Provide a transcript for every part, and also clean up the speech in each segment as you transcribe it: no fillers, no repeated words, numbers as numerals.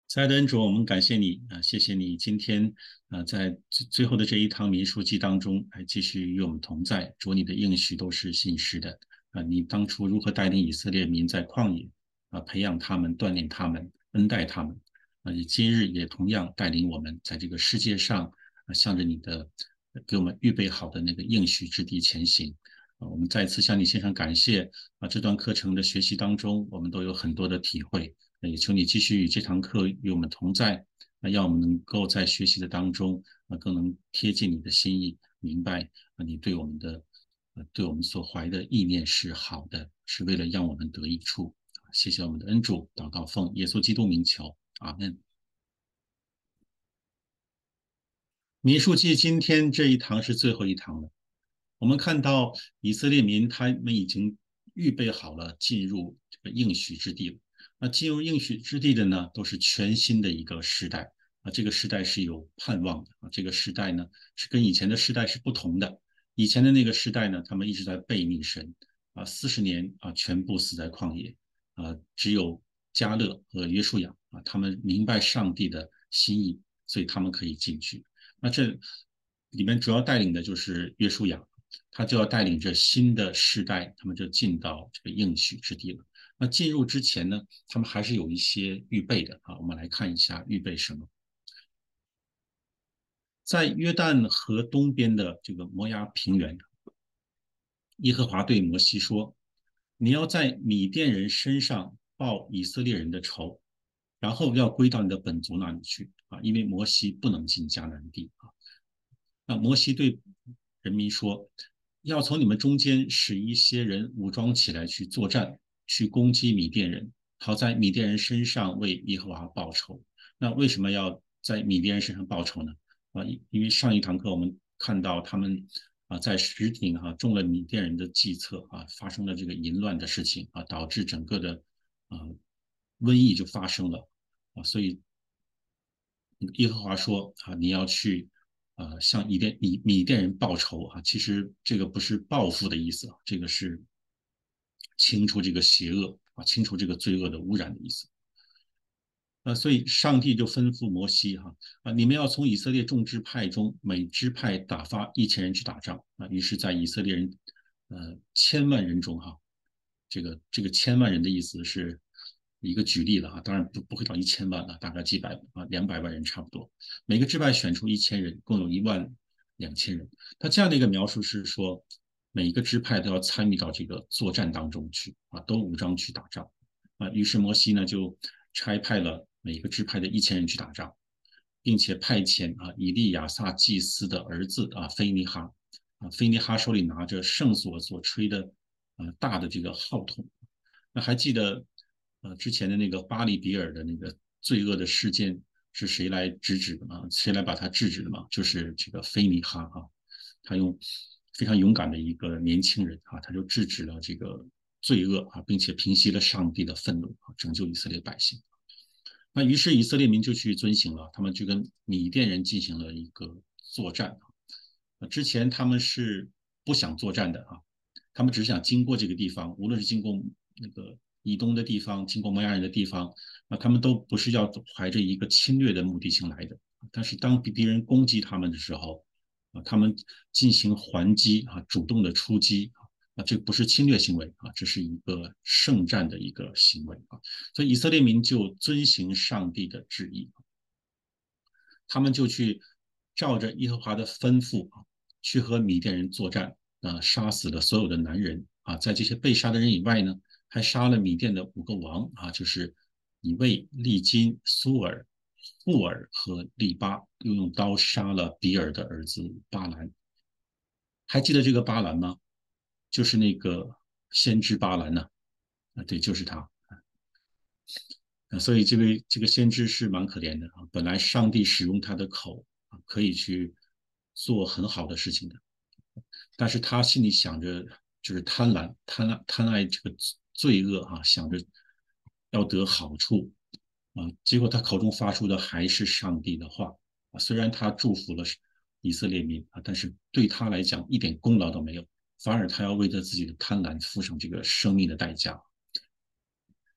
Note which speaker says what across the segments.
Speaker 1: 亲爱的恩主，我们感谢你谢谢你今天在最后的这一堂民数记当中，还继续与我们同在。主，你的应许都是信实的你当初如何带领以色列民在旷野培养他们、锻炼他们、恩待他们你今日也同样带领我们在这个世界上向着你的给我们预备好的那个应许之地前行。我们再次向你献上感谢这段课程的学习当中，我们都有很多的体会。也求你继续与这堂课与我们同在，让我们能够在学习的当中更能贴近你的心意，明白你对我们的对我们所怀的意念是好的，是为了让我们得益处。谢谢我们的恩主，祷告奉耶稣基督名求，阿门。民数记今天这一堂是最后一堂了。我们看到以色列民他们已经预备好了进入这个应许之地了。那进入应许之地的呢，都是全新的一个时代这个时代是有盼望的这个时代呢是跟以前的时代是不同的。以前的那个时代呢，他们一直在背逆神40年全部死在旷野只有迦勒和约书亚他们明白上帝的心意，所以他们可以进去。那这里面主要带领的就是约书亚，他就要带领着新的世代，他们就进到这个应许之地了。那进入之前呢，他们还是有一些预备的我们来看一下预备什么。在约旦河东边的这个摩押平原，耶和华对摩西说：“你要在米甸人身上报以色列人的仇，然后要归到你的本族那里去因为摩西不能进迦南地那摩西对人民说：要从你们中间使一些人武装起来去作战，去攻击米甸人，好在米甸人身上为耶和华报仇。那为什么要在米甸人身上报仇呢？因为上一堂课我们看到他们在石顶中了米甸人的计策发生了这个淫乱的事情导致整个的瘟疫就发生了所以耶和华说你要去向米甸人报仇其实这个不是报复的意思这个是清除这个邪恶清除这个罪恶的污染的意思。所以上帝就吩咐摩西你们要从以色列众支派中每支派打发1000人去打仗于是，在以色列人千万人中这个千万人的意思是一个举例了当然不会到1000万了，大概几百200万人差不多。每个支派选出1000人，共有12000人。他这样的一个描述是说，每一个支派都要参与到这个作战当中去都武装去打仗于是摩西呢就差派了每一个支派的1000人去打仗，并且派遣以利亚撒祭司的儿子菲尼哈菲尼哈手里拿着圣所吹的大的这个号筒。那还记得之前的那个巴利比尔的那个罪恶的事件是谁来制止的吗？谁来把他制止的吗？就是这个菲尼哈他用非常勇敢的一个年轻人他就制止了这个罪恶并且平息了上帝的愤怒拯救以色列百姓。那于是以色列民就去遵行了，他们就跟米甸人进行了一个作战之前他们是不想作战的他们只想经过这个地方，无论是经过那个以东的地方，经过摩押人的地方他们都不是要怀着一个侵略的目的性来的。但是当敌人攻击他们的时候他们进行还击主动的出击这不是侵略行为这是一个圣战的一个行为所以以色列民就遵行上帝的旨意他们就去照着耶和华的吩咐去和米甸人作战杀死了所有的男人在这些被杀的人以外呢，还杀了米甸的5个王就是以卫、利金、苏尔、布尔和利巴，又用刀杀了比尔的儿子巴兰。还记得这个巴兰吗？就是那个先知巴兰呢对，就是他。所以这个先知是蛮可怜的本来上帝使用他的口可以去做很好的事情的，但是他心里想着就是贪爱这个罪恶想着要得好处结果他口中发出的还是上帝的话虽然他祝福了以色列民但是对他来讲一点功劳都没有，反而他要为他自己的贪婪付上这个生命的代价。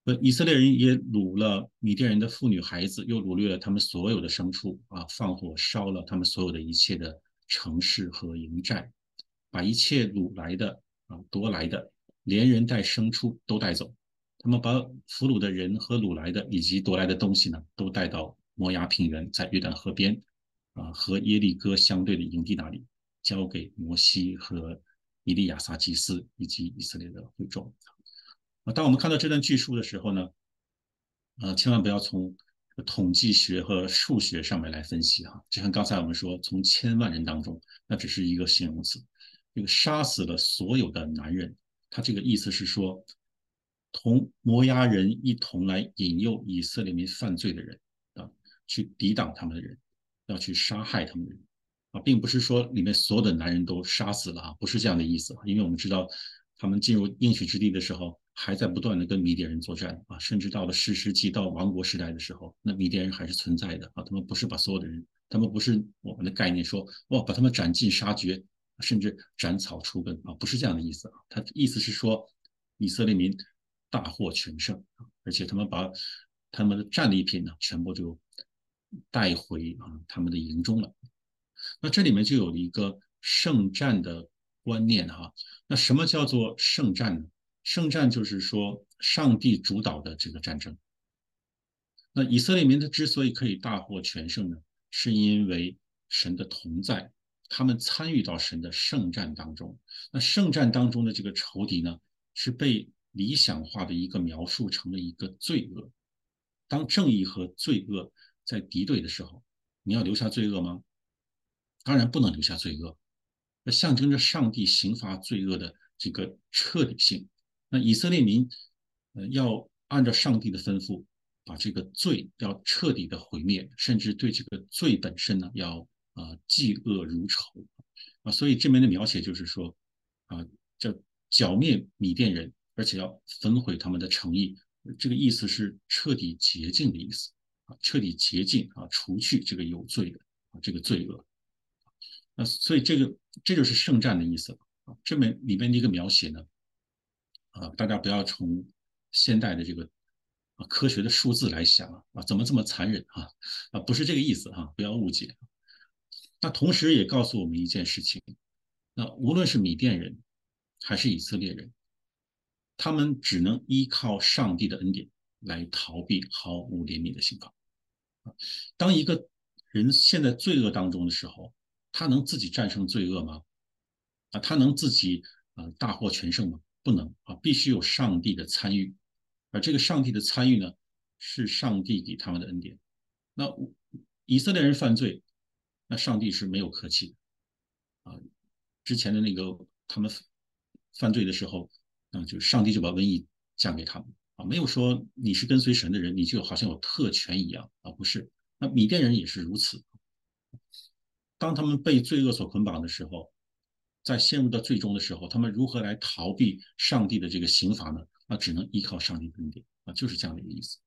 Speaker 1: 以色列人也掳了米甸人的妇女孩子，又掳掠了他们所有的牲畜啊，放火烧了他们所有的一切的城市和营寨，把一切掳来的夺来的，连人带牲畜都带走。他们把俘虏的人和掳来的以及夺来的东西呢，都带到摩押平原，在约旦河边和耶利哥相对的营地那里，交给摩西和以利亚撒祭司以及以色列的会众。当我们看到这段叙述的时候呢，千万不要从统计学和数学上面来分析哈。就像刚才我们说，从千万人当中，那只是一个形容词。这个杀死了所有的男人，他这个意思是说，同摩押人一同来引诱以色列民犯罪的人啊，去抵挡他们的人，要去杀害他们的人并不是说里面所有的男人都杀死了不是这样的意思因为我们知道他们进入应许之地的时候，还在不断的跟米甸人作战甚至到了士师记到王国时代的时候，那米甸人还是存在的他们不是把所有的人，他们不是我们的概念说哇把他们斩尽杀绝，甚至斩草除根不是这样的意思他的意思是说以色列民大获全胜而且他们把他们的战利品呢全部就带回他们的营中了。那这里面就有了一个圣战的观念那什么叫做圣战呢？圣战就是说上帝主导的这个战争。那以色列民他之所以可以大获全胜呢，是因为神的同在，他们参与到神的圣战当中。那圣战当中的这个仇敌呢，是被理想化的一个描述成了一个罪恶。当正义和罪恶在敌对的时候，你要留下罪恶吗？当然不能留下罪恶，那象征着上帝刑罚罪恶的这个彻底性。那以色列民要按照上帝的吩咐，把这个罪要彻底的毁灭，甚至对这个罪本身呢要嫉恶如仇所以这边的描写就是说叫剿灭米甸人，而且要焚毁他们的城邑，这个意思是彻底洁净的意思彻底洁净除去这个有罪的这个罪恶。所以这就是圣战的意思这里面的一个描写呢大家不要从现代的这个科学的数字来想怎么这么残忍不是这个意思不要误解。那同时也告诉我们一件事情，那无论是米甸人还是以色列人，他们只能依靠上帝的恩典来逃避毫无怜悯的刑罚。当一个人陷在罪恶当中的时候，他能自己战胜罪恶吗？他能自己大获全胜吗？不能必须有上帝的参与。而这个上帝的参与呢，是上帝给他们的恩典。那以色列人犯罪，那上帝是没有客气的之前的那个他们犯罪的时候，就上帝就把瘟疫降给他们没有说你是跟随神的人，你就好像有特权一样不是。那米甸人也是如此，当他们被罪恶所捆绑的时候，在陷入到最终的时候，他们如何来逃避上帝的这个刑罚呢？那只能依靠上帝的恩典就是这样的一个意思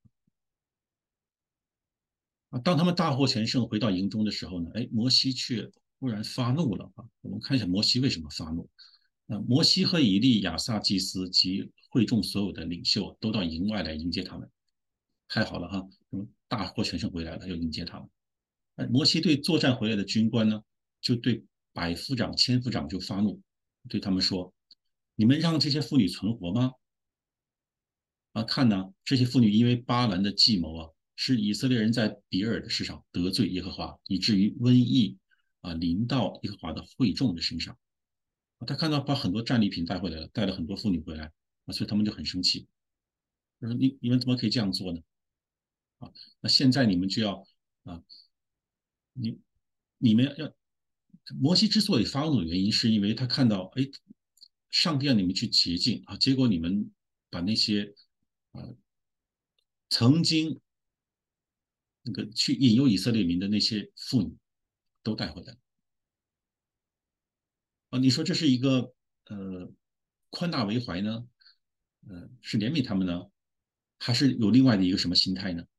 Speaker 1: 当他们大获全胜回到营中的时候呢，摩西却忽然发怒了我们看一下摩西为什么发怒。摩西和以利亚撒祭司及会众所有的领袖都到营外来迎接他们，太好了大获全胜回来了，要迎接他们。摩西对作战回来的军官呢，就对百夫长、千夫长就发怒，对他们说：“你们让这些妇女存活吗？看呢，这些妇女因为巴兰的计谋使以色列人在比尔的事上得罪耶和华，以至于瘟疫临到耶和华的会众的身上。他看到把很多战利品带回来了，带了很多妇女回来所以他们就很生气，说你们怎么可以这样做呢？那现在你们就要啊，你你们要摩西之所以发怒的原因，是因为他看到，上帝让你们去洁净结果你们把那些曾经那个去引诱以色列民的那些妇女都带回来你说这是一个宽大为怀呢？是怜悯他们呢，还是有另外的一个什么心态呢？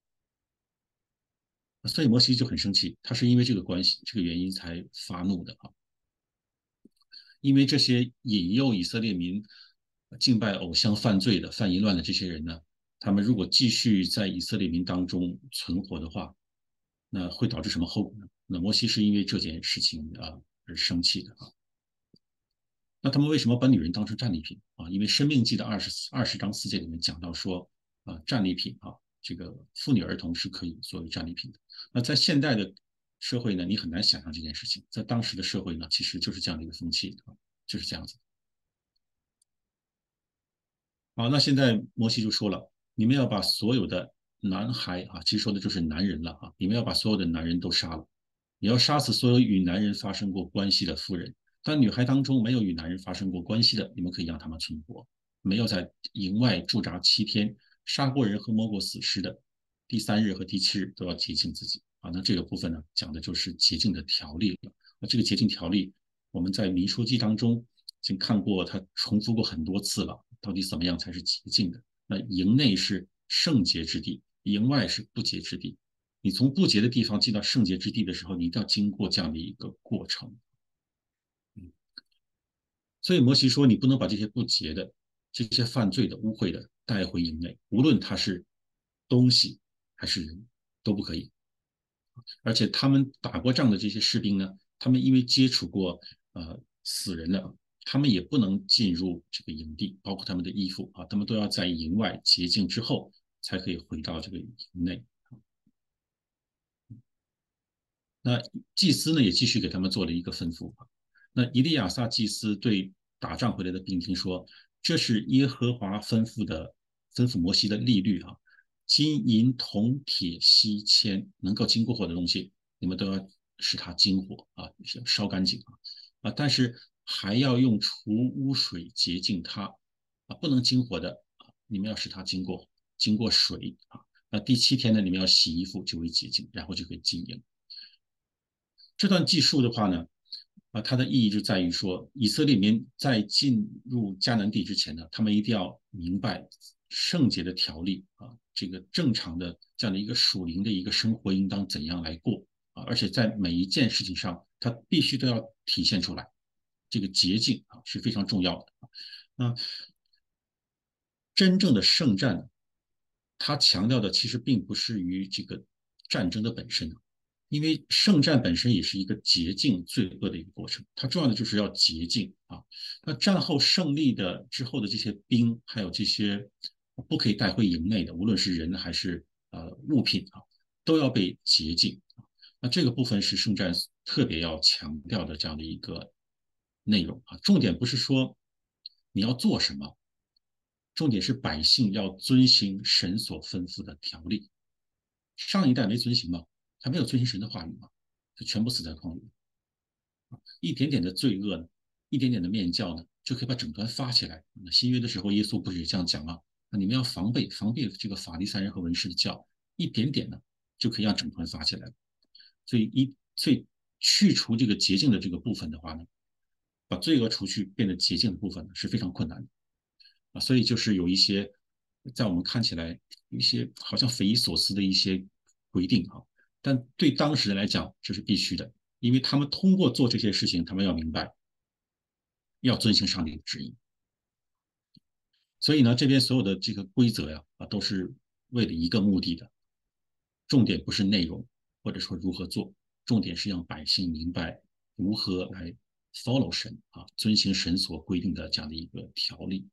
Speaker 1: 所以摩西就很生气，他是因为这个关系、这个原因才发怒的因为这些引诱以色列民敬拜偶像、犯罪的、犯淫乱的这些人呢， 他们如果继续在以色列民当中存活的话，那会导致什么后果呢？那摩西是因为这件事情而生气的啊。那他们为什么把女人当成战利品啊？因为《生命记》的20章4节里面讲到说战利品啊，这个妇女儿童是可以作为战利品的。那在现代的社会呢，你很难想象这件事情。在当时的社会呢，其实就是这样的一个风气啊，就是这样子。好，那现在摩西就说了，你们要把所有的男孩啊，其实说的就是男人了啊，你们要把所有的男人都杀了，你要杀死所有与男人发生过关系的妇人，但女孩当中没有与男人发生过关系的，你们可以让他们存活。没有在营外驻扎7天，杀过人和摸过死尸的，第3日和第7日都要洁净自己啊。那这个部分呢，讲的就是洁净的条例了。那这个洁净条例，我们在民书记当中已经看过，它重复过很多次了。到底怎么样才是洁净的？那营内是圣洁之地，营外是不洁之地。你从不洁的地方进到圣洁之地的时候，你一定要经过这样的一个过程。所以摩西说，你不能把这些不洁的、这些犯罪的、污秽的带回营内，无论他是东西还是人，都不可以。而且他们打过仗的这些士兵呢，他们因为接触过死人了，他们也不能进入这个营地，包括他们的衣服啊，他们都要在营外洁净之后才可以回到这个营内。那祭司呢也继续给他们做了一个吩咐啊。那以利亚撒祭司对打仗回来的兵丁说：“这是耶和华吩咐摩西的律例啊，金银铜铁锡铅能够经过火的东西，你们都要使它经火啊，烧干净啊。但是还要用除污水洁净它啊，不能经火的啊，你们要使它经过水啊。那第7天呢，你们要洗衣服就为洁净，然后就可以进营。”这段记述的话呢，它的意义就在于说，以色列民在进入迦南地之前呢，他们一定要明白圣洁的条例啊，这个正常的这样的一个属灵的一个生活应当怎样来过啊，而且在每一件事情上，它必须都要体现出来，这个洁净啊是非常重要的。那真正的圣战，它强调的其实并不是于这个战争的本身，因为圣战本身也是一个洁净罪恶的一个过程，它重要的就是要洁净啊。那战后胜利的之后的这些兵，还有这些不可以带回营内的，无论是人还是物品啊，都要被洁净。那这个部分是圣战特别要强调的这样的一个内容啊。重点不是说你要做什么，重点是百姓要遵行神所吩咐的条例。上一代没遵行嘛，他没有遵行神的话语嘛，就全部死在旷野。一点点的罪恶呢，一点点的面教呢，就可以把整团发起来。那新约的时候，耶稣不是也这样讲吗？那你们要防备这个法利赛人和文士的教，一点点呢，就可以让整团发起来。所以去除这个洁净的这个部分的话呢，把罪恶除去变得洁净的部分呢是非常困难的啊。所以就是有一些在我们看起来一些好像匪夷所思的一些规定啊，但对当时人来讲这是必须的，因为他们通过做这些事情，他们要明白要遵行上帝的旨意。所以呢，这边所有的这个规则呀都是为了一个目的的，重点不是内容或者说如何做，重点是让百姓明白如何来 follow 神啊，遵行神所规定的这样的一个条例。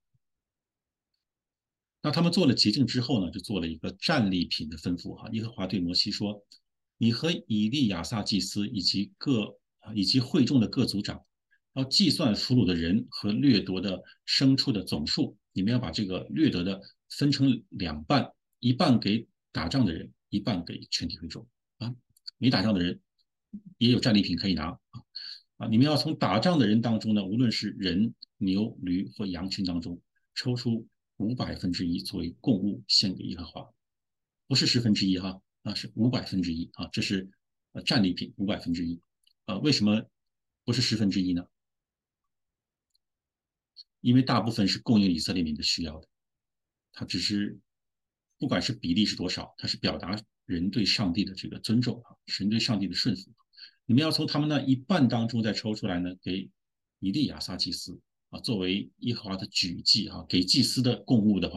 Speaker 1: 那他们做了洁净之后呢，就做了一个战利品的吩咐哈。耶和华对摩西说：“你和以利亚撒祭司以及会众的各族长，要计算俘虏的人和掠夺的牲畜的总数。你们要把这个掠夺的分成2半，一半给打仗的人，一半给全体会众啊。没打仗的人也有战利品可以拿啊。你们要从打仗的人当中呢，无论是人、牛、驴或羊群当中抽出1/5作为供物献给耶和华，不是1/10哈，是1/5啊，这是战利品1/5为什么不是1/10呢？因为大部分是供应以色列民的需要的，它只是不管是比例是多少，它是表达人对上帝的这个尊重啊，神对上帝的顺服。你们要从他们那一半当中再抽出来呢，给以利亚撒祭司啊，作为耶和华的举祭啊，给祭司的供物的话，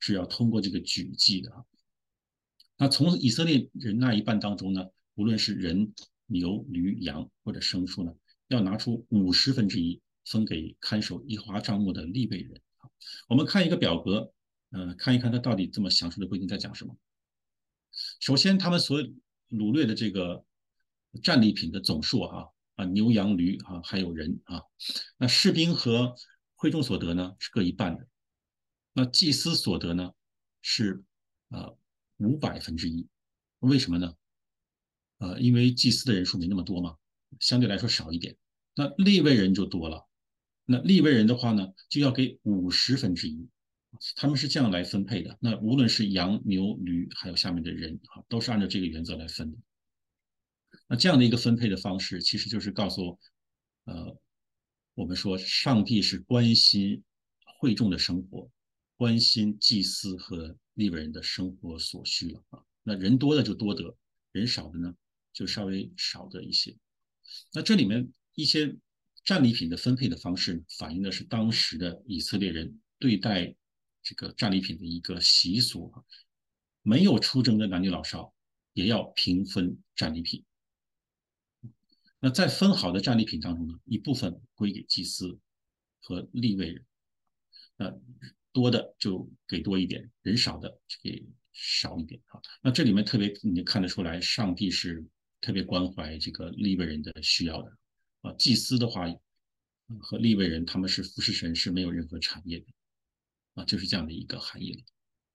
Speaker 1: 是要通过这个举祭的啊。那从以色列人那一半当中呢，无论是人、牛、驴、羊或者牲畜呢，要拿出1/50分给看守耶和华帐幕的利未人。我们看一个表格，看一看它到底这么详细的规定在讲什么。首先，他们所掳掠的这个战利品的总数牛羊驴还有人那士兵和会众所得呢是各一半的，那祭司所得呢是500%，为什么呢？因为祭司的人数没那么多嘛，相对来说少一点。那利未人就多了，那利未人的话呢，就要给1/50，他们是这样来分配的。那无论是羊、牛、驴，还有下面的人都是按照这个原则来分的。那这样的一个分配的方式，其实就是告诉我们说，上帝是关心会众的生活，关心祭司和利未人的生活所需了那人多的就多得，人少的呢就稍微少得一些。那这里面一些战利品的分配的方式，反映的是当时的以色列人对待这个战利品的一个习俗没有出征的男女老少也要平分战利品。那在分好的战利品当中呢，一部分归给祭司和利未人，那多的就给多一点，人少的就给少一点那这里面特别你看得出来，上帝是特别关怀这个利未人的需要的祭司的话和利未人他们是服侍神是没有任何产业的就是这样的一个含义了。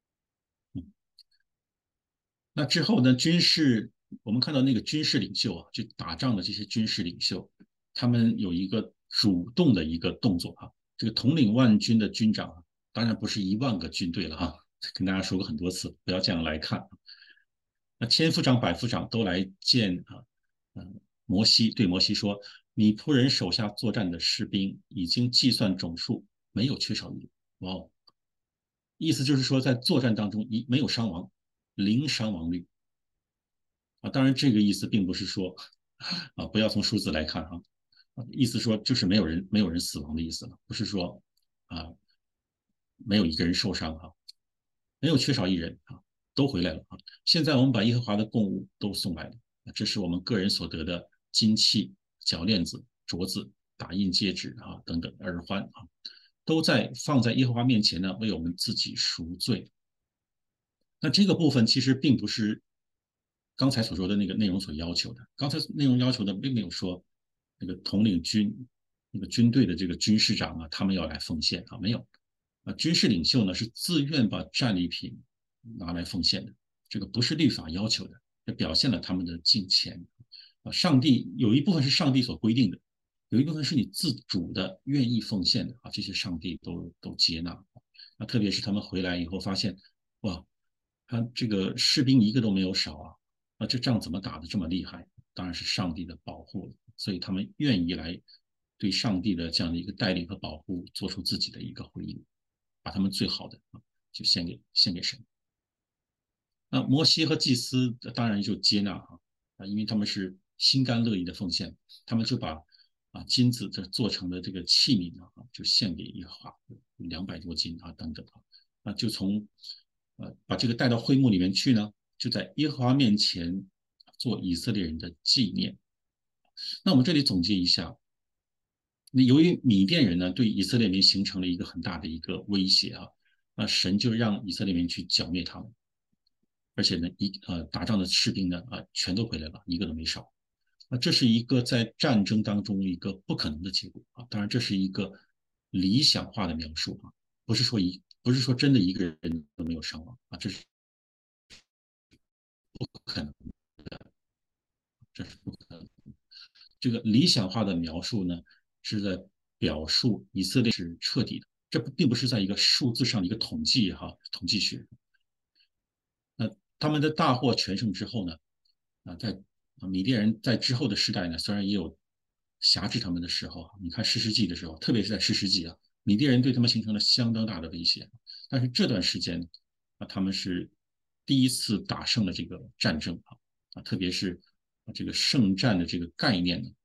Speaker 1: 那之后呢，我们看到那个军事领袖就打仗的这些军事领袖，他们有一个主动的一个动作这个统领万军的军长当然不是10000个军队了跟大家说过很多次，不要这样来看那千夫长、百夫长都来见摩西，对摩西说：“你仆人手下作战的士兵已经计算总数，没有缺少一人。”哇哦，意思就是说，在作战当中没有伤亡，零伤亡率当然这个意思并不是说不要从数字来看意思说就是没有人死亡的意思了，不是说啊没有一个人受伤没有缺少一人都回来了现在我们把耶和华的供物都送来了，这是我们个人所得的金器、脚链子、镯子、打印戒指等等耳环都放在耶和华面前呢，为我们自己赎罪。那这个部分其实并不是刚才所说的那个内容所要求的。刚才内容要求的并没有说那个统领那个军队的这个军事长他们要来奉献没有军事领袖呢是自愿把战利品拿来奉献的，这个不是律法要求的，这表现了他们的敬虔上帝有一部分是上帝所规定的，有一部分是你自主的愿意奉献的这些上帝都接纳特别是他们回来以后发现哇，他这个士兵一个都没有少这仗怎么打得这么厉害？当然是上帝的保护，所以他们愿意来对上帝的这样的一个带领和保护做出自己的一个回应，把他们最好的就献给神。那摩西和祭司当然就接纳因为他们是心甘乐意的奉献，他们就把金子这做成的这个器皿就献给耶和华200多斤等等那就从把这个带到会幕里面去呢，就在耶和华面前做以色列人的纪念。那我们这里总结一下，那由于米甸人呢对以色列民形成了一个很大的一个威胁那神就让以色列民去剿灭他们，而且呢打仗的士兵呢全都回来了，一个都没少。这是一个在战争当中一个不可能的结果当然这是一个理想化的描述不是说真的一个人都没有伤亡这是不可能，这是不可能。这个理想化的描述呢，是在表述以色列是彻底的，这并不是在一个数字上的一个统计统计学。那他们的大获全胜之后呢，在米甸人在之后的时代呢，虽然也有辖制他们的时候，你看士师记的时候，特别是在士师记米甸人对他们形成了相当大的威胁。但是这段时间他们是第一次打胜了这个战争特别是这个圣战的这个概念呢，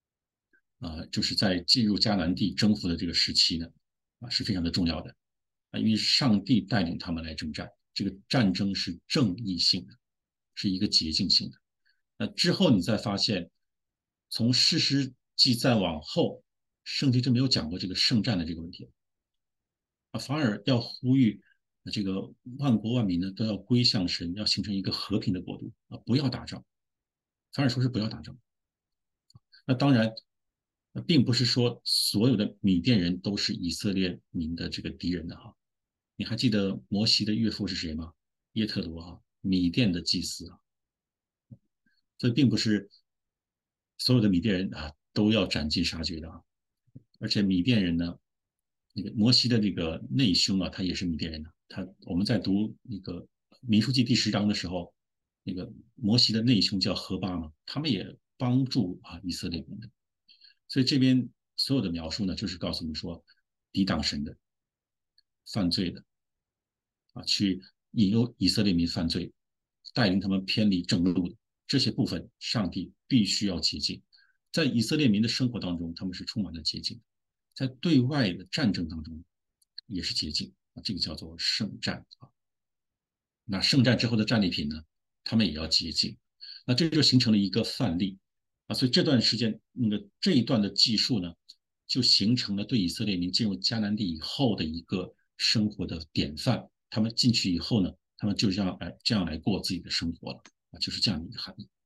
Speaker 1: 就是在进入迦南地征服的这个时期呢，是非常的重要的。 因为上帝带领他们来征战，这个战争是正义性的，是一个捷径性的。那之后你再发现，从士师记再往后，圣经就没有讲过这个圣战的这个问题反而要呼吁这个万国万民呢都要归向神，要形成一个和平的国度不要打仗，反而说是不要打仗。那当然，并不是说所有的米甸人都是以色列民的这个敌人的哈。你还记得摩西的岳父是谁吗？耶特罗米甸的祭司所以并不是所有的米甸人都要斩尽杀绝的而且米甸人呢，那个摩西的这个内兄他也是米甸人的。我们在读那个民数记第10章的时候，那个摩西的内兄叫何巴嘛，他们也帮助以色列民的。所以这边所有的描述呢，就是告诉我们说，抵挡神的、犯罪的去引诱以色列民犯罪，带领他们偏离正路的这些部分，上帝必须要洁净。在以色列民的生活当中，他们是充满了洁净；在对外的战争当中，也是洁净这个叫做圣战那圣战之后的战利品呢，他们也要洁净。那这就形成了一个范例所以这段时间这一段的记述呢，就形成了对以色列民进入迦南地以后的一个生活的典范。他们进去以后呢，他们就这样来过自己的生活了就是这样的一个含义。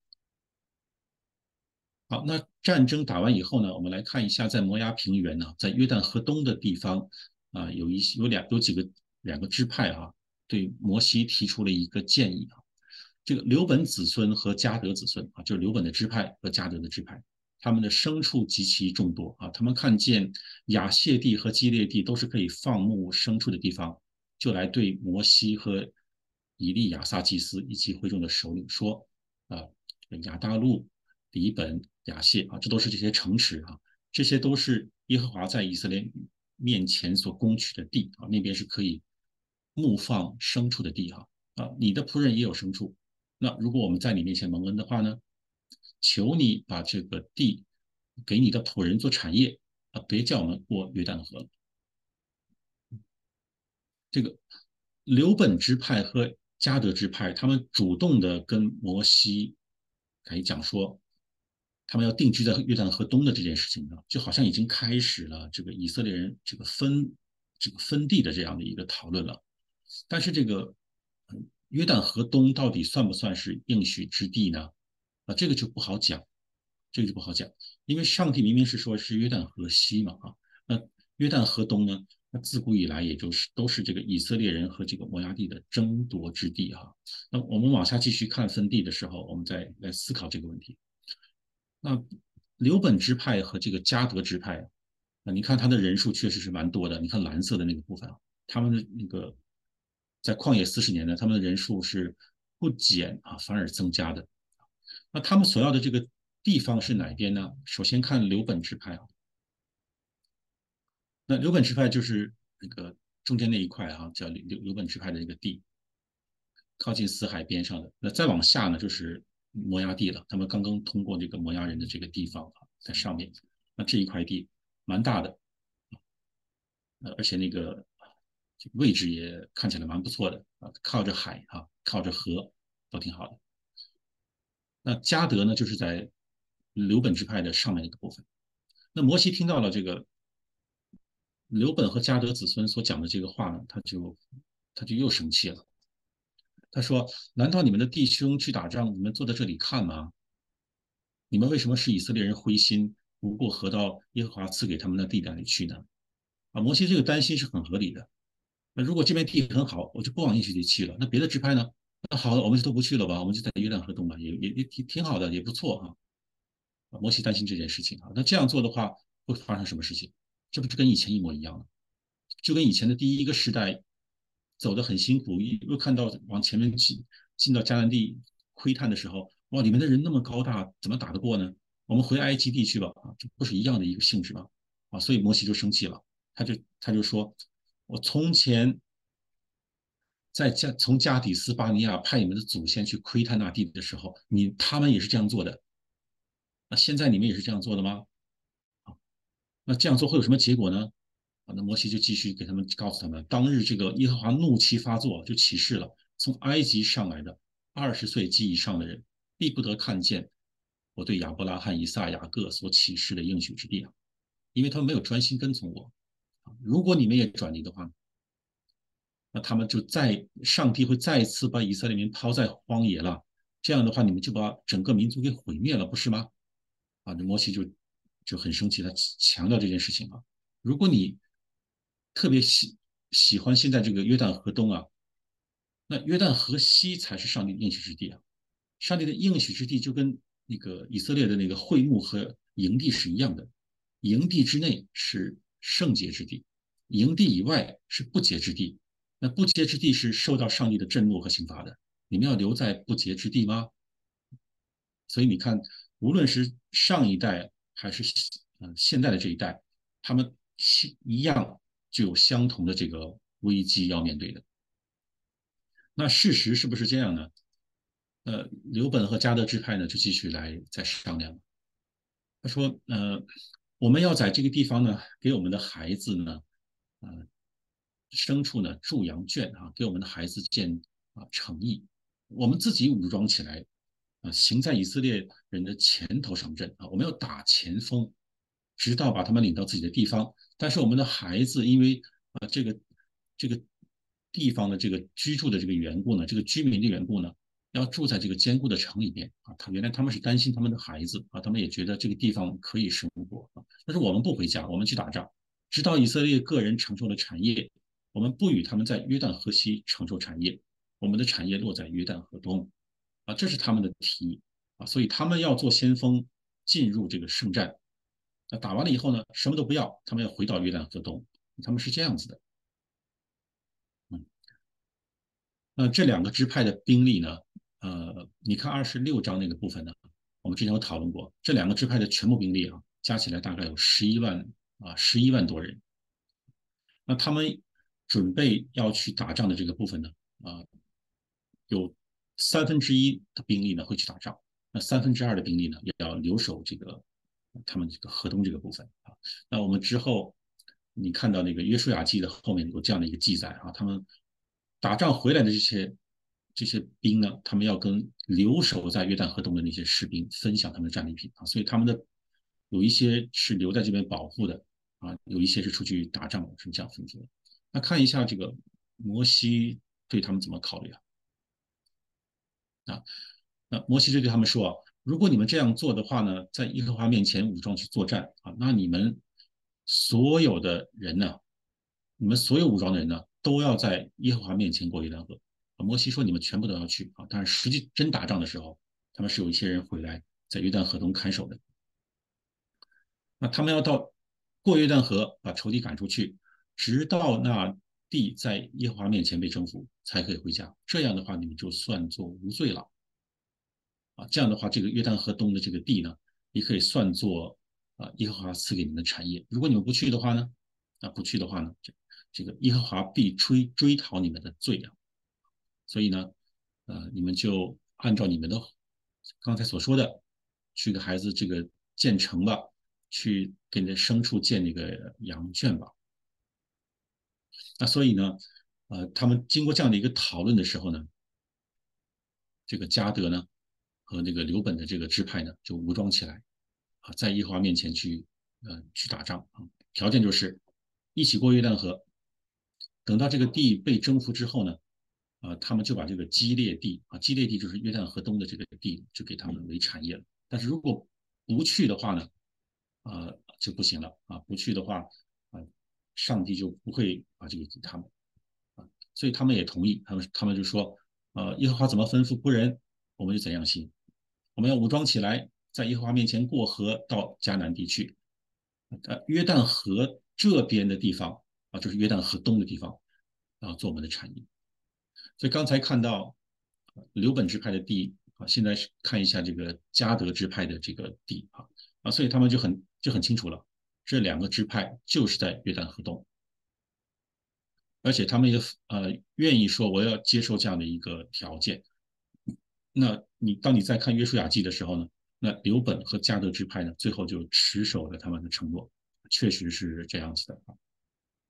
Speaker 1: 好，那战争打完以后呢，我们来看一下在摩押平原呢，在约旦河东的地方有几个两个支派对摩西提出了一个建议这个刘本子孙和迦得子孙就是刘本的支派和迦得的支派，他们的牲畜极其众多他们看见亚谢地和基列地都是可以放牧牲畜的地方，就来对摩西和以利亚撒祭司以及会众的首领说亚大路、黎本、亚谢这都是这些城池这些都是耶和华在以色列面前所攻取的地那边是可以牧放牲畜的地你的仆人也有牲畜，那如果我们在你面前蒙恩的话呢，求你把这个地给你的仆人做产业别叫我们过约旦河了。这个刘本支派和迦得支派，他们主动的跟摩西讲说，他们要定居在约旦河东的这件事情呢，就好像已经开始了这个以色列人这个分地的这样的一个讨论了。但是这个约旦河东到底算不算是应许之地呢？这个就不好讲，这个就不好讲，因为上帝明明是说是约旦河西嘛那约旦河东呢？那自古以来也就是都是这个以色列人和这个摩押地的争夺之地那我们往下继续看分地的时候，我们再来思考这个问题。那刘本支派和这个迦得支派你看他的人数确实是蛮多的。你看蓝色的那个部分他们的那个在旷野40年呢，他们的人数是不减反而增加的。那他们所要的这个地方是哪边呢？首先看刘本支派那刘本支派就是那个中间那一块叫刘本支派的一个地，靠近死海边上的。那再往下呢，就是摩崖地了。他们刚刚通过这个摩崖人的这个地方在上面。那这一块地蛮大的，而且那个位置也看起来蛮不错的靠着海靠着河，都挺好的。那迦得呢，就是在刘本支派的上面那个部分。那摩西听到了这个刘本和迦得子孙所讲的这个话呢，他就又生气了。他说：“难道你们的弟兄去打仗，你们坐在这里看吗？你们为什么使以色列人灰心，不过河到耶和华赐给他们的地那里去呢？”摩西这个担心是很合理的。那如果这边地很好，我就不往应许地去了。那别的支派呢？那好，我们就都不去了吧，我们就在约旦河东吧，也挺好的，也不错摩西担心这件事情那这样做的话，会发生什么事情？这不是跟以前一模一样的？就跟以前的第一个时代走得很辛苦，又看到往前面进到迦南地窥探的时候，哇，里面的人那么高大，怎么打得过呢？我们回埃及地去吧这不是一样的一个性质吗？所以摩西就生气了，他就说，我从前从加底斯巴尼亚派你们的祖先去窥探那地的时候，他们也是这样做的，那现在你们也是这样做的吗？那这样做会有什么结果呢？ 那摩西就继续给他们告诉他们，当日这个耶和华怒气发作，就启示了，从埃及上来的20岁及以上的人，必不得看见我对亚伯拉罕、以撒、雅各所启示的应许之地啊，因为他们没有专心跟从我。如果你们也转离的话，那他们就上帝会再一次把以色列民抛在荒野了。这样的话，你们就把整个民族给毁灭了，不是吗？这摩西就很生气，他强调这件事情啊。如果你特别喜欢现在这个约旦河东啊，那约旦河西才是上帝的应许之地啊。上帝的应许之地就跟那个以色列的那个会幕和营地是一样的，营地之内是圣洁之地，营地以外是不洁之地。那不洁之地是受到上帝的震怒和刑罚的。你们要留在不洁之地吗？所以你看，无论是上一代还是现在的这一代，他们一样就有相同的这个危机要面对的。那事实是不是这样呢？刘本和加德支派呢就继续来再商量。他说，我们要在这个地方呢，给我们的孩子呢，呃，牲畜呢筑羊圈啊，给我们的孩子建城邑。我们自己武装起来，行在以色列人的前头上阵啊，我们要打前锋，直到把他们领到自己的地方。但是我们的孩子因为这个地方的这个居住的这个缘故呢，这个居民的缘故呢，要住在这个坚固的城里面啊。原来他们是担心他们的孩子啊，他们也觉得这个地方可以生活啊。但是我们不回家，我们去打仗，直到以色列个人承受了产业，我们不与他们在约旦河西承受产业，我们的产业落在约旦河东啊，这是他们的提议啊。所以他们要做先锋，进入这个圣战。那打完了以后呢，什么都不要，他们要回到约旦河东，他们是这样子的。嗯，那这两个支派的兵力呢？你看26章那个部分呢，我们之前有讨论过，这两个支派的全部兵力啊，加起来大概有11万11万多人。那他们准备要去打仗的这个部分呢，有1/3的兵力呢会去打仗，那2/3的兵力呢也要留守这个他们这个河东这个部分啊。那我们之后你看到那个约书亚记的后面有这样的一个记载啊，他们打仗回来的这些兵呢，他们要跟留守在约旦河东的那些士兵分享他们的战利品啊，所以他们的有一些是留在这边保护的啊，有一些是出去打仗的，是这样分组的。那看一下这个摩西对他们怎么考虑啊？啊，那摩西就对他们说啊，如果你们这样做的话呢，在耶和华面前武装去作战啊，那你们所有的人呢，你们所有武装的人呢，都要在耶和华面前过约旦河。摩西说你们全部都要去啊，但是实际真打仗的时候，他们是有一些人回来在约旦河东看守的。那他们要过约旦河，把仇敌赶出去，直到那地在耶和华面前被征服，才可以回家。这样的话，你们就算作无罪了。这样的话，这个约旦河东的这个地呢，也可以算作耶和华赐给你们的产业。如果你们不去的话呢，不去的话呢，这个耶和华必追讨你们的罪啊。所以呢，你们就按照你们的刚才所说的，去给孩子这个建城吧，去给你的牲畜建那个羊圈吧。那所以呢，他们经过这样的一个讨论的时候呢，这个加德呢和这个刘本的这个支派呢就武装起来在耶和华面前去打仗啊，条件就是一起过约旦河。等到这个地被征服之后呢，他们就把这个基列地基列地就是约旦河东的这个地，就给他们为产业了。但是如果不去的话呢，就不行了不去的话，上帝就不会把这个给他们所以他们也同意，他们就说，耶和华怎么吩咐仆人，我们就怎样行。我们要武装起来，在耶和华面前过河到迦南地区。约旦河这边的地方就是约旦河东的地方做我们的产业。所以刚才看到刘本支派的地现在是看一下这个迦德支派的这个地所以他们就很清楚了，这两个支派就是在约旦河东，而且他们也愿意说我要接受这样的一个条件。那当你在看约书亚记的时候呢，那刘本和迦德支派呢，最后就持守了他们的承诺，确实是这样子的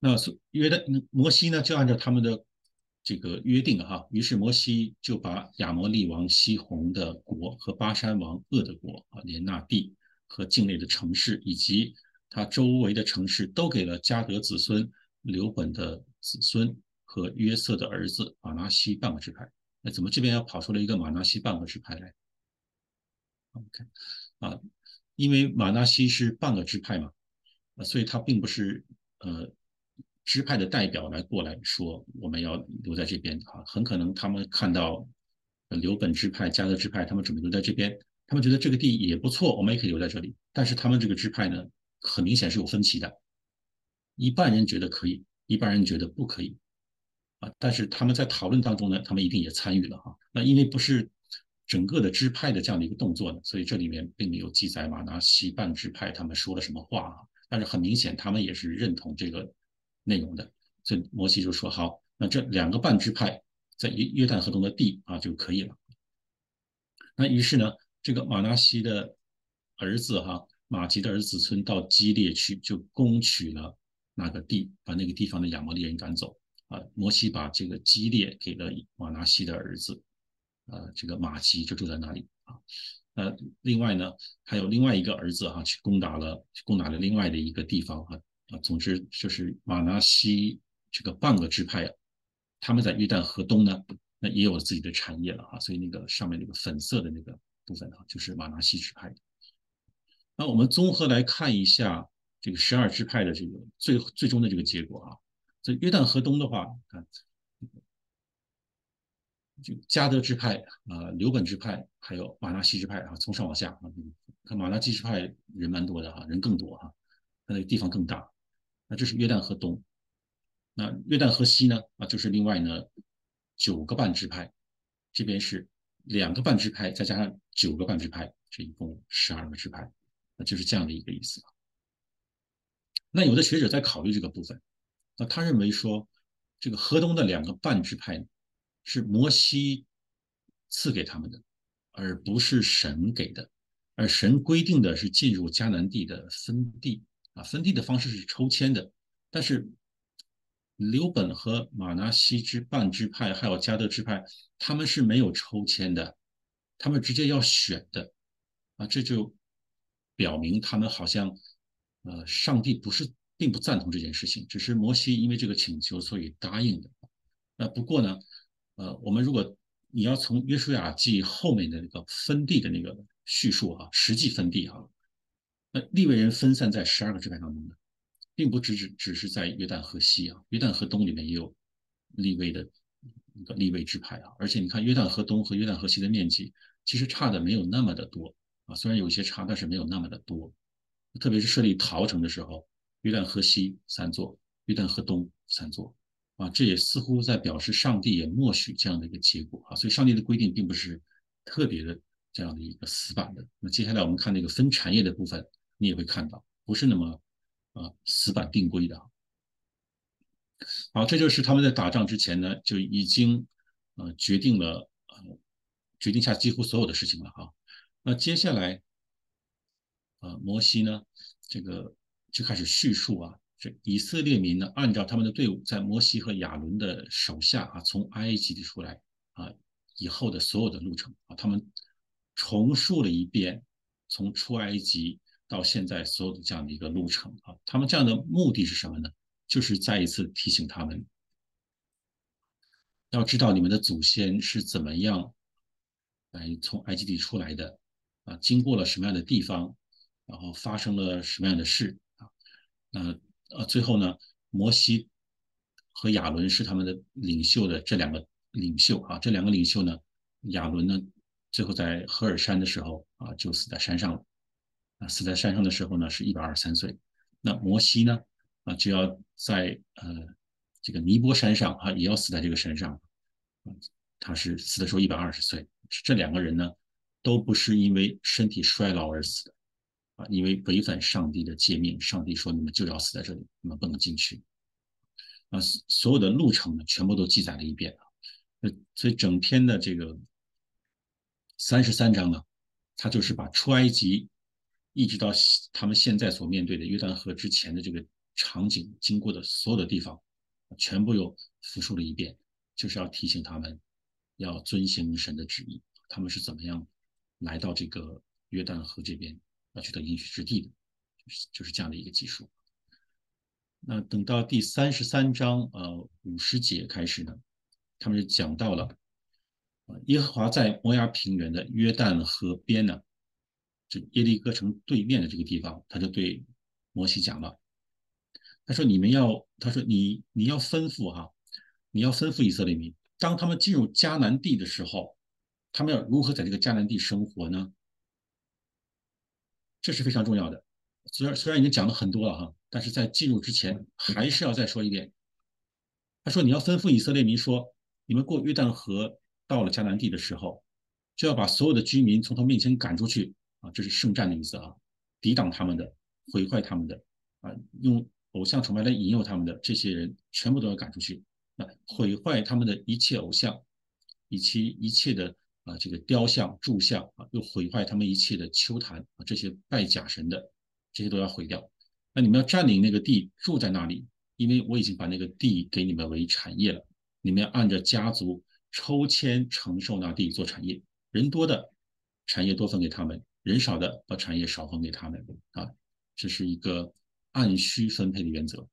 Speaker 1: 那摩西呢，就按照他们的这个约定哈，于是摩西就把亚摩利王西宏的国和巴山王噩的国啊，连那地和境内的城市以及他周围的城市都给了迦得子孙刘本的子孙和约瑟的儿子马拿西半个支派。那怎么这边要跑出来一个马拿西半个支派来？OK 啊，因为马拿西是半个支派嘛，所以他并不是呃支派的代表来过来说我们要留在这边啊，很可能他们看到刘本支派、迦得支派，他们准备留在这边，他们觉得这个地也不错，我们也可以留在这里。但是他们这个支派呢，很明显是有分歧的，一半人觉得可以，一半人觉得不可以。啊，但是他们在讨论当中呢，他们一定也参与了哈。那因为不是整个的支派的这样的一个动作呢，所以这里面并没有记载马拿西半支派他们说了什么话啊。但是很明显，他们也是认同这个内容的。所以摩西就说：好，那这两个半支派在约旦河东的地啊就可以了。那于是呢，这个马拿西的儿子哈，马吉的儿子子孙到基列去，就攻取了那个地，把那个地方的亚摩利人赶走。啊，摩西把这个基列给了马拿西的儿子，这个马吉就住在那里啊。另外呢，还有另外一个儿子哈，去攻打了另外的一个地方哈。总之就是马拿西这个半个支派啊，他们在约旦河东呢，那也有自己的产业了哈。所以那个上面那个粉色的那个部分啊，就是马拿西支派的。那我们综合来看一下这个12支派的这个最终的这个结果啊。这约旦河东的话，看就迦得支派刘本支派，还有马纳西支派啊，从上往下啊，看马纳西支派人蛮多的哈，人更多哈，它那个地方更大。那这是约旦河东，那约旦河西呢就是另外呢9个半支派，这边是2个半支派，再加上9个半支派，这一共12个支派，那就是这样的一个意思。那有的学者在考虑这个部分，那他认为说，这个河东的2个半支派是摩西赐给他们的，而不是神给的，而神规定的是进入迦南地的分地啊，分地的方式是抽签的，但是刘本和马拿西半支派还有迦得支派，他们是没有抽签的，他们直接要选的啊，这就表明他们好像上帝并不赞同这件事情，只是摩西因为这个请求所以答应的。那不过呢，我们如果你要从约书亚记后面的那个分地的那个叙述啊，实际分地啊，那利未人分散在12个支派当中的，并不只是在约旦河西啊，约旦河东里面也有利未的一个利未支派啊，而且你看约旦河东和约旦河西的面积其实差的没有那么的多啊，虽然有些差，但是没有那么的多。特别是设立陶城的时候，约旦河西3座，约旦河东3座，啊，这也似乎在表示上帝也默许这样的一个结果啊，所以上帝的规定并不是特别的这样的一个死板的。那接下来我们看那个分产业的部分，你也会看到不是那么死板定规的。好，这就是他们在打仗之前呢就已经决定下几乎所有的事情了哈。那接下来摩西呢，这个就开始叙述啊，这以色列民呢，按照他们的队伍，在摩西和亚伦的手下啊，从埃及地出来啊以后的所有的路程啊，他们重述了一遍从出埃及到现在所有的这样的一个路程啊。他们这样的目的是什么呢？就是再一次提醒他们，要知道你们的祖先是怎么样来从埃及地出来的啊，经过了什么样的地方，然后发生了什么样的事啊？那最后呢，摩西和亚伦是他们的领袖的这两个领袖啊，这两个领袖呢，亚伦呢最后在赫尔山的时候啊就死在山上了啊，死在山上的时候呢是123岁，那摩西呢就要在这个尼泊山上啊也要死在这个山上，他是死的时候120岁，这两个人呢都不是因为身体衰老而死的。啊，因为违反上帝的诫命，上帝说你们就要死在这里，你们不能进去。啊，所有的路程呢，全部都记载了一遍啊。所以整篇的这个33章呢，它就是把出埃及一直到他们现在所面对的约旦河之前的这个场景经过的所有的地方，全部又复述了一遍，就是要提醒他们要遵行神的旨意，他们是怎么样来到这个约旦河这边要去到应许之地的，就是这样的一个记述。那等到第33章50节开始呢，他们就讲到了耶和华在摩押平原的约旦河边呢，这耶利哥城对面的这个地方，他就对摩西讲了，他说你要吩咐哈，你要吩咐以色列民，当他们进入迦南地的时候，他们要如何在这个迦南地生活呢？这是非常重要的。虽然已经讲了很多了哈，但是在进入之前还是要再说一遍。他说你要吩咐以色列民说，你们过约旦河到了迦南地的时候，就要把所有的居民从他面前赶出去啊，这是圣战的意思啊，抵挡他们的、毁坏他们的啊，用偶像崇拜来引诱他们的这些人，全部都要赶出去。啊，毁坏他们的一切偶像，以及一切的这个雕像、柱像啊，又毁坏他们一切的丘坛啊，这些拜假神的，这些都要毁掉。那你们要占领那个地，住在那里，因为我已经把那个地给你们为产业了，你们要按照家族抽签承受那地做产业，人多的产业多分给他们，人少的把产业少分给他们啊，这是一个按需分配的原则。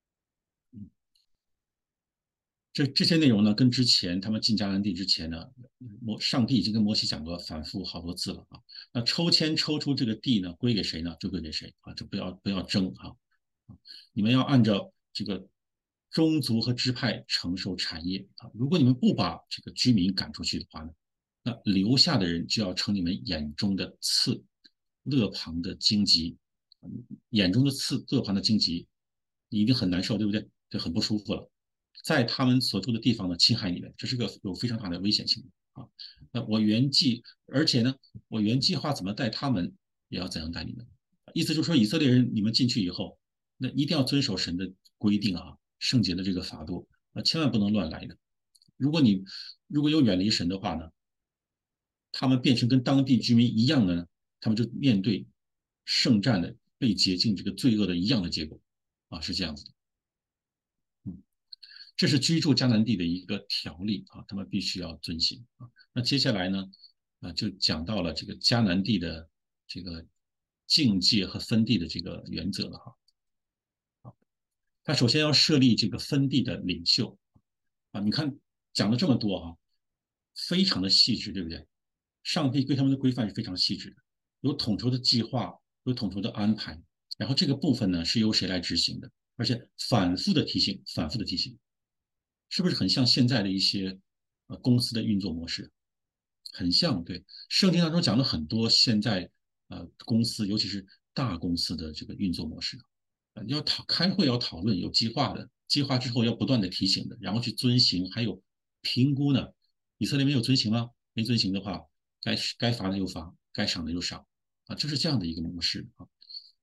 Speaker 1: 这些内容呢，跟之前他们进迦南地之前呢，上帝已经跟摩西讲过反复好多次了啊。那抽签抽出这个地呢，归给谁呢？就归给谁啊，就不要争啊。你们要按照这个宗族和支派承受产业啊。如果你们不把这个居民赶出去的话呢，那留下的人就要成你们眼中的刺，勒旁的荆棘。眼中的刺，勒旁的荆棘，你一定很难受，对不对？就很不舒服了。在他们所住的地方呢，侵害你们，这是个有非常大的危险性的啊。那我原计，而且呢，我原计划怎么带他们，也要怎样带你们。意思就是说，以色列人，你们进去以后，那一定要遵守神的规定啊，圣洁的这个法度，千万不能乱来的。如果有远离神的话呢，他们变成跟当地居民一样的呢，他们就面对圣战的被洁净这个罪恶的一样的结果啊，是这样子的。这是居住迦南地的一个条例啊，他们必须要遵行啊。那接下来呢，就讲到了这个迦南地的这个境界和分地的这个原则了哈。他首先要设立这个分地的领袖啊，你看讲了这么多哈，非常的细致，对不对？上帝对他们的规范是非常细致的，有统筹的计划，有统筹的安排，然后这个部分呢是由谁来执行的，而且反复的提醒，反复的提醒。是不是很像现在的一些公司的运作模式？很像，对。圣经当中讲了很多现在公司，尤其是大公司的这个运作模式，要开会要讨论，有计划的，计划之后要不断的提醒的，然后去遵行，还有评估呢。以色列没有遵行吗？没遵行的话，该罚的就罚，该赏的就赏啊，就是这样的一个模式啊。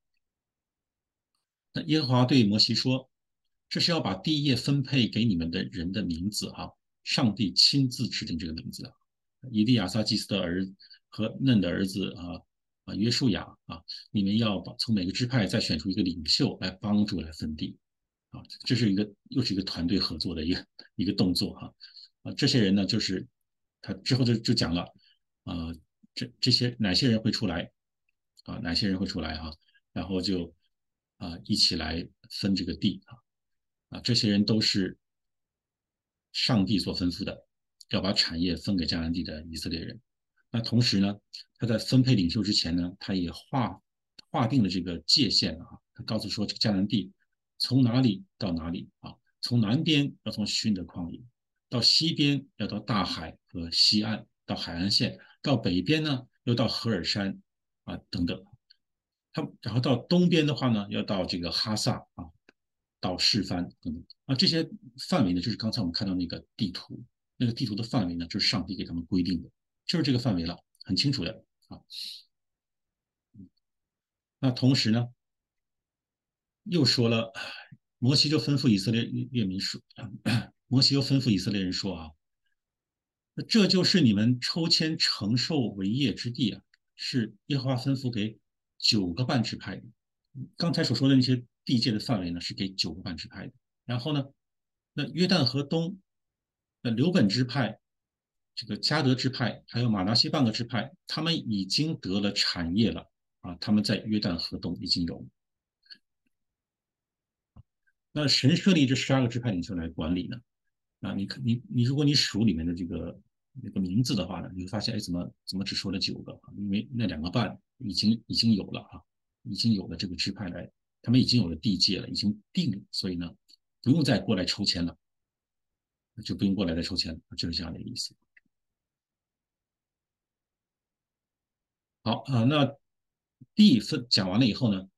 Speaker 1: 那耶和华对摩西说：“这是要把地业分配给你们的人的名字哈，上帝亲自指定这个名字的。以利亚撒祭司的儿子和嫩的儿子约书亚啊，你们要从每个支派再选出一个领袖来帮助来分地啊，这是又是一个团队合作的一个动作哈这些人呢，就是他之后就讲了啊，这些哪些人会出来啊，哪些人会出来哈，然后就一起来分这个地这些人都是上帝所吩咐的，要把产业分给迦南地的以色列人。那同时呢，他在分配领袖之前呢，他也划定了这个界限他告诉说，这个迦南地从哪里到哪里从南边要从逊的旷野，到西边要到大海和西岸，到海岸线，到北边呢又到何尔山等等。然后到东边的话呢，要到这个哈萨到示范等等这些范围呢，就是刚才我们看到那个地图，那个地图的范围呢，就是上帝给他们规定的，就是这个范围了，很清楚的啊。那同时呢，又说了，摩西就吩咐以色列列民说，摩西又吩咐以色列人说这就是你们抽签承受为业之地是耶和华吩咐给9个半支派的。刚才所说的那些地界的范围呢是给9个半支派的。然后呢，那约旦河东，那流本支派、这个迦得支派还有马拿西半个支派，他们已经得了产业了啊，他们在约旦河东已经有。那神设立这12个支派领袖来管理呢？啊，你，如果你数里面的这个那个名字的话呢，你会发现，哎，怎么只说了9个？因为那2个半已经有了啊，已经有了这个支派来，他们已经有了地界了，已经定了，所以呢，不用再过来抽签了，就不用过来再抽签了，就是这样的意思。好啊，那地分讲完了以后呢，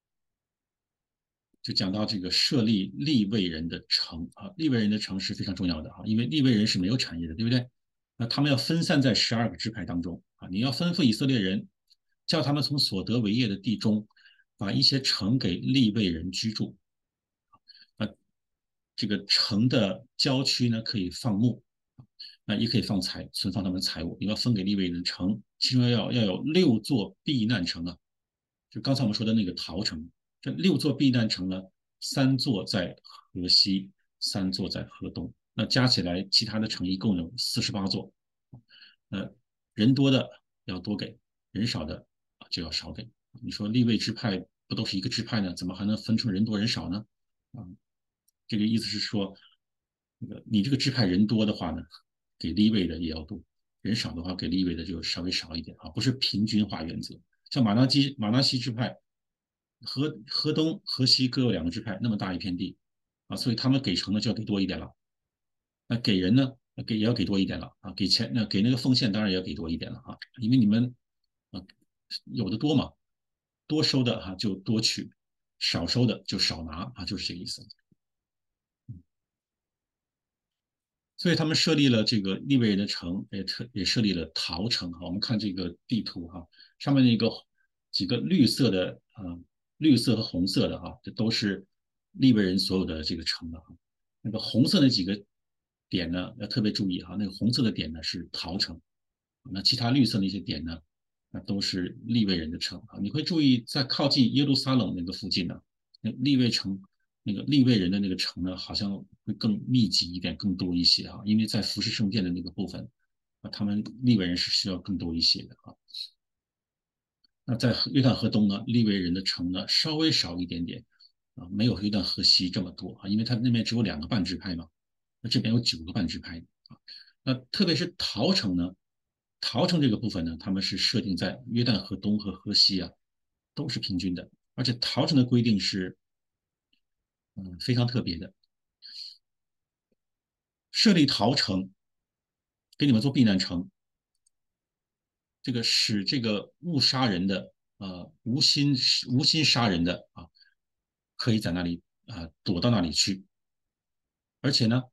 Speaker 1: 就讲到这个设立立位人的城啊，立位人的城是非常重要的啊，因为立位人是没有产业的，对不对？那他们要分散在12个支派当中啊，你要吩咐以色列人，叫他们从所得为业的地中，把一些城给立位人居住。啊，这个城的郊区呢，可以放牧，那也可以存放他们的财物。你要分给立位人的城，其中要有6座避难城啊，就刚才我们说的那个陶城，这6座避难城呢，3座在河西，3座在河东，那加起来其他的城一共有48座。人多的要多给，人少的就要少给。你说立位支派不都是一个支派呢？怎么还能分出人多人少呢？啊，这个意思是说，你这个支派人多的话呢，给立位的也要多；人少的话，给立位的就稍微少一点啊，不是平均化原则。像马纳西支派，河东、河西各有2个支派，那么大一片地啊，所以他们给城呢就要给多一点了。那给人呢，也要给多一点了啊，给钱给那个奉献当然也要给多一点了啊，因为你们啊有的多嘛，多收的就多取，少收的就少拿啊，就是这个意思。所以他们设立了这个利未人的城，也设立了陶城哈。我们看这个地图哈，上面那个几个绿色的绿色和红色的哈，这都是利未人所有的这个城的哈。那个红色那几个点呢，要特别注意哈。那个红色的点呢是陶城，那其他绿色那些点呢，那都是利未人的城啊。你会注意在靠近耶路撒冷那个附近呢，那利未城那个利未人的那个城呢，好像会更密集一点，更多一些啊。因为在服饰圣殿的那个部分啊，他们利未人是需要更多一些的啊。那在约旦河东呢，利未人的城呢稍微少一点点啊，没有约旦河西这么多啊，因为它那边只有2个半支派嘛，那这边有9个半支派啊。那特别是陶城呢，陶城这个部分呢，他们是设定在约旦河东和河西啊，都是平均的，而且陶城的规定是非常特别的，设立陶城给你们做避难城，这个使这个误杀人的无心杀人的啊，可以在那里躲到那里去，而且呢，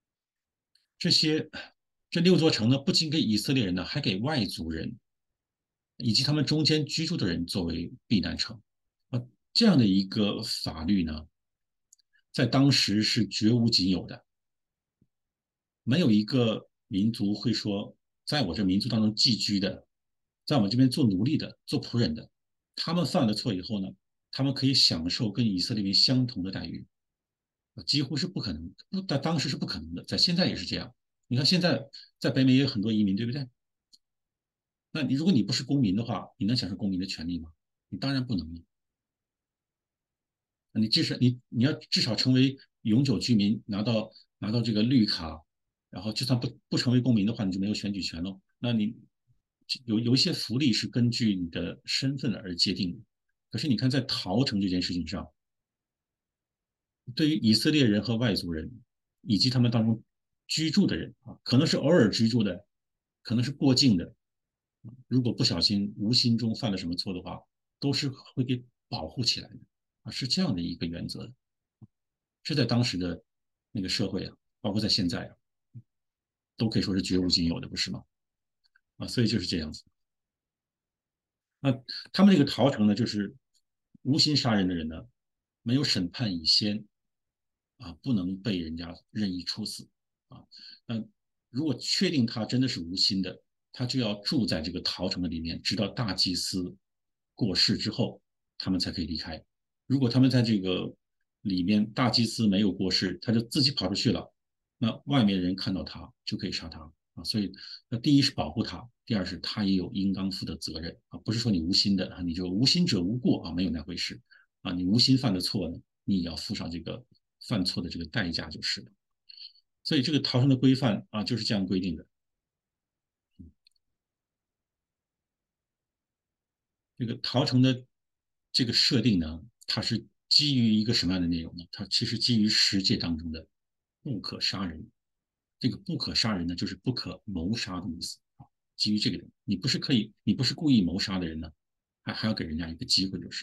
Speaker 1: 这6座城呢，不仅给以色列人呢，还给外族人以及他们中间居住的人作为避难城。这样的一个法律呢，在当时是绝无仅有的，没有一个民族会说，在我这民族当中寄居的，在我们这边做奴隶的、做仆人的，他们犯了错以后呢，他们可以享受跟以色列民相同的待遇，几乎是不可能，在当时是不可能的，在现在也是这样。你看现在在北美也有很多移民，对不对？那如果你不是公民的话，你能享受公民的权利吗？你当然不能了。你至少你要至少成为永久居民，拿到这个绿卡，然后就算不成为公民的话，你就没有选举权喽。那你有一些福利是根据你的身份而界定的。可是你看，在逃城这件事情上，对于以色列人和外族人，以及他们当中居住的人啊，可能是偶尔居住的，可能是过境的，如果不小心无心中犯了什么错的话，都是会给保护起来的啊，是这样的一个原则。这在当时的那个社会啊，包括在现在啊，都可以说是绝无仅有的，不是吗？啊，所以就是这样子。那他们这个逃城呢，就是无心杀人的人呢，没有审判以先啊，不能被人家任意处死啊。那如果确定他真的是无心的，他就要住在这个逃城的里面，直到大祭司过世之后，他们才可以离开。 如果他们在这个里面大祭司没有过世，他就自己跑出去了，那外面人看到他就可以杀他啊。所以，那第一是保护他，第二是他也有应当负的责任啊，不是说你无心的啊，你就无心者无过啊，没有那回事啊。你无心犯的错呢，你也要付上这个犯错的这个代价就是了。所以这个逃生的规范啊就是这样规定的。这个逃城的这个设定呢，它是基于一个什么样的内容呢？它其实基于十诫当中的不可杀人。这个不可杀人呢，就是不可谋杀的意思啊。基于这个，你不是故意谋杀的人呢，还要给人家一个机会，就是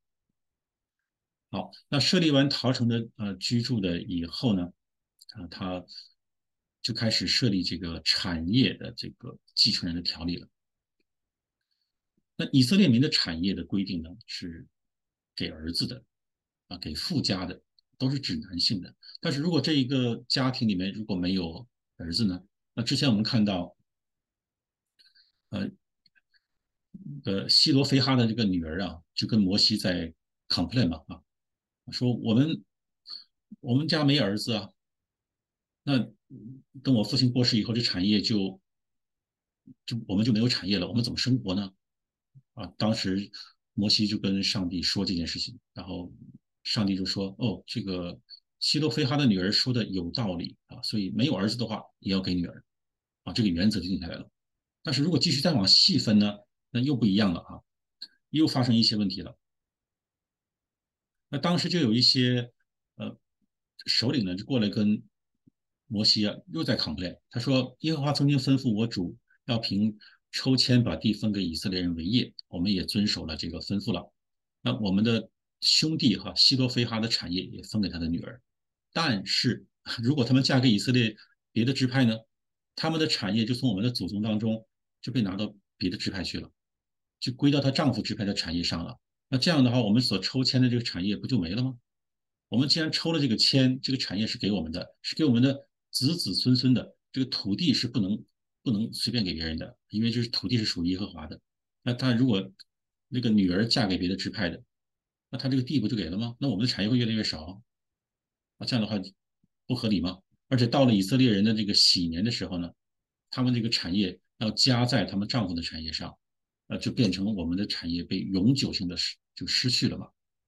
Speaker 1: 好。那设立完逃城的居住的以后呢，他就开始设立这个产业的这个继承人的条例了。那以色列民的产业的规定呢，是给儿子的啊，给富家的，都是指男性的。但是如果这一个家庭里面如果没有儿子呢，那之前我们看到，呃希罗菲哈的这个女儿啊，就跟摩西在 complain 嘛啊，说我们家没儿子啊，那等我父亲过世以后，这产业就我们就没有产业了，我们怎么生活呢？啊，当时摩西就跟上帝说这件事情，然后上帝就说：“哦，这个希罗非哈的女儿说的有道理啊，所以没有儿子的话也要给女儿啊，这个原则就定下来了。但是如果继续再往细分呢，那又不一样了啊，又发生一些问题了。那当时就有一些呃首领呢，就过来跟摩西啊又在 complain，他说耶和华曾经吩咐我主要凭抽签把地分给以色列人为业，我们也遵守了这个吩咐了。那我们的兄弟哈希罗非哈的产业也分给他的女儿，但是如果他们嫁给以色列别的支派呢，他们的产业就从我们的祖宗当中就被拿到别的支派去了，就归到她丈夫支派的产业上了。那这样的话，我们所抽签的这个产业不就没了吗？我们既然抽了这个签，这个产业是给我们的，是给我们的子子孙孙的，这个土地是不能随便给别人的，因为这是土地是属于耶和华的。那他如果那个女儿嫁给别的支派的，那他这个地不就给了吗？那我们的产业会越来越少啊，这样的话不合理吗？而且到了以色列人的这个喜年的时候呢，他们这个产业要加在他们丈夫的产业上，就变成我们的产业被永久性的失去了嘛。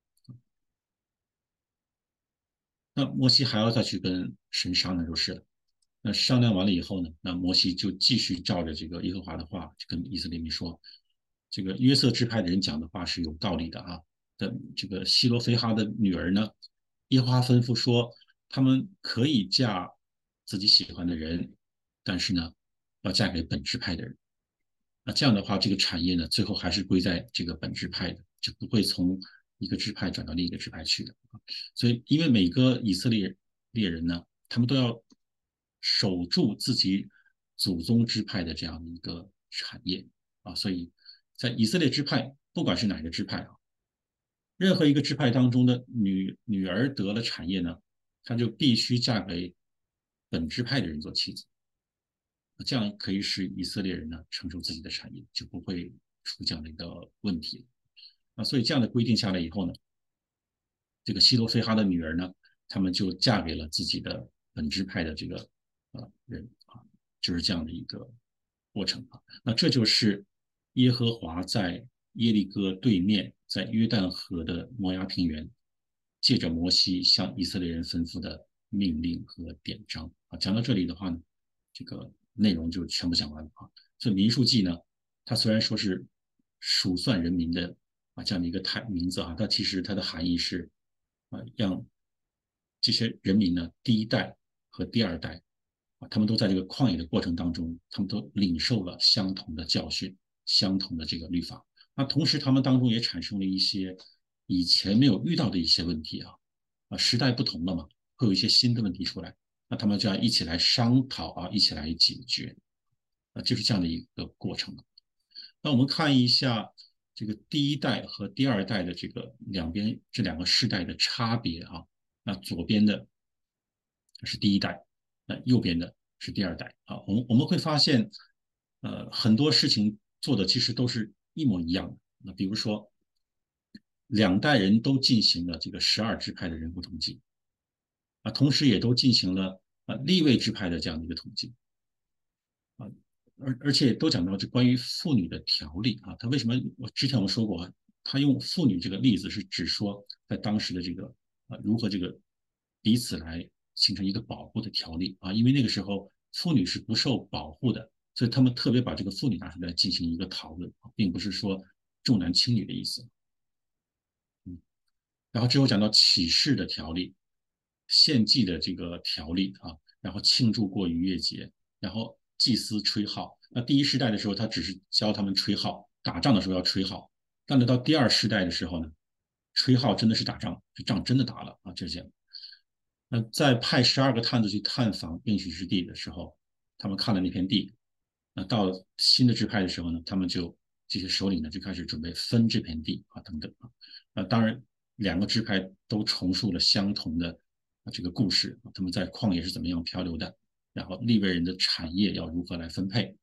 Speaker 1: 那摩西还要再去跟神商量就是了。那商量完了以后呢，那摩西就继续照着这个耶和华的话，就跟以色列民说，这个约瑟支派的人讲的话是有道理的啊。的这个希罗非哈的女儿呢，耶和华吩咐说，他们可以嫁自己喜欢的人，但是呢，要嫁给本支派的人。那这样的话，这个产业呢，最后还是归在这个本支派的，就不会从一个支派转到另一个支派去的。所以，因为每个以色列人呢，他们都要守住自己祖宗支派的这样的一个产业啊，所以在以色列支派，不管是哪个支派啊，任何一个支派当中的女儿得了产业呢，她就必须嫁给本支派的人做妻子，这样可以使以色列人呢承受自己的产业，就不会出这样的一个问题啊。所以这样的规定下来以后呢，这个希罗非哈的女儿呢，他们就嫁给了自己的本支派的这个人啊，就是这样的一个过程啊。那这就是耶和华在耶利哥对面，在约旦河的摩崖平原，借着摩西向以色列人吩咐的命令和典章啊。讲到这里的话呢，这个内容就全部讲完了啊。这民数记呢，它虽然说是数算人民的这样的一个名字啊，它其实它的含义是让这些人民呢，第一代和第二代他们都在这个旷野的过程当中，他们都领受了相同的教训，相同的这个律法。那同时，他们当中也产生了一些以前没有遇到的一些问题时代不同了嘛，会有一些新的问题出来，那他们就要一起来商讨一起来解决就是这样的一个过程。那我们看一下这个第一代和第二代的这个两边这两个世代的差别啊。那左边的是第一代，那右边的是第二代啊。我们会发现，很多事情做的其实都是一模一样的。那比如说， 两代人都进行了这个12支派的人口统计同时也都进行了立位支派的这样的一个统计啊，而且都讲到这关于妇女的条例他为什么之前我们说过他用妇女这个例子是指说在当时的这个如何这个彼此来形成一个保护的条例因为那个时候妇女是不受保护的，所以他们特别把这个妇女拿出来进行一个讨论并不是说重男轻女的意思。然后之后讲到起誓的条例、献祭的这个条例然后庆祝过逾越节，然后祭司吹号。那第一世代的时候，他只是教他们吹号，打仗的时候要吹号。但是到第二世代的时候呢，吹号真的是打仗，这仗真的打了就这样。那在派12个探子去探访应许之地的时候，他们看了那片地。那到新的支派的时候呢，他们就这些首领呢就开始准备分这片地等等当然两个支派都重述了相同的这个故事他们在旷野是怎么样漂流的，然后利未人的产业要如何来分配